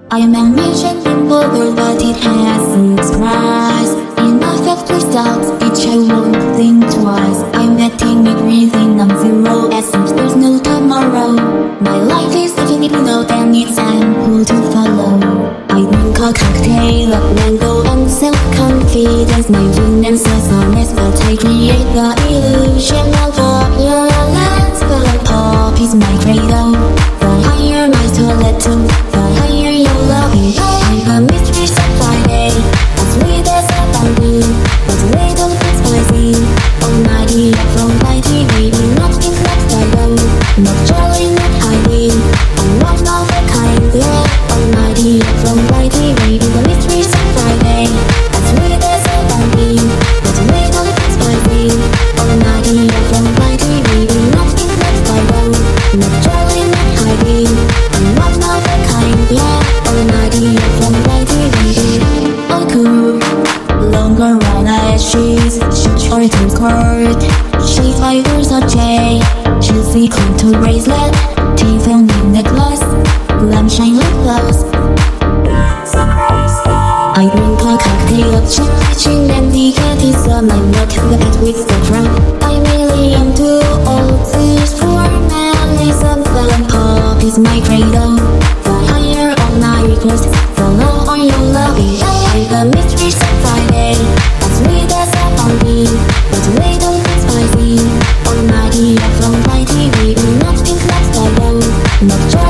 I am ambition in the world, but it has its price. Enough of three stops, each I won't think twice. I'm getting it breathing on zero, as if there's no tomorrow. My life is definitely not, and it's ample to follow. I drink a cocktail of mango and self-confidence. My weakness is honest, but I create the illusion of violence. The pop is my cradle, the higher my toilet, the higher your love is. I'm a mystery Friday, as sweet as a bamboo, but a little bit spicy. Almighty from mighty, baby, not in club style, not jolly, not hiding. I'm one of a kind, yeah. Almighty from mighty, baby, the mystery Friday, as sweet as a bamboo, but a little bit spicy. Almighty from mighty, baby, not in club style, not jolly, not hiding. I'm one of a kind, yeah. Almighty from mighty, baby. Oh cool, longer round lashes, short and skirt, shade fibers of J, juicy contour bracelet, Tiffany necklace, glam shine lip gloss. I drink a cocktail of gin and decatism. I'm not happy with the crowd. I'm really into all this formalism. The pop is my cradle, the higher on my request, the lower your love is. I'm a mystery Friday, as sweet as a pumpkin, but a little bit spicy. Almighty from mighty, baby, not in club style, not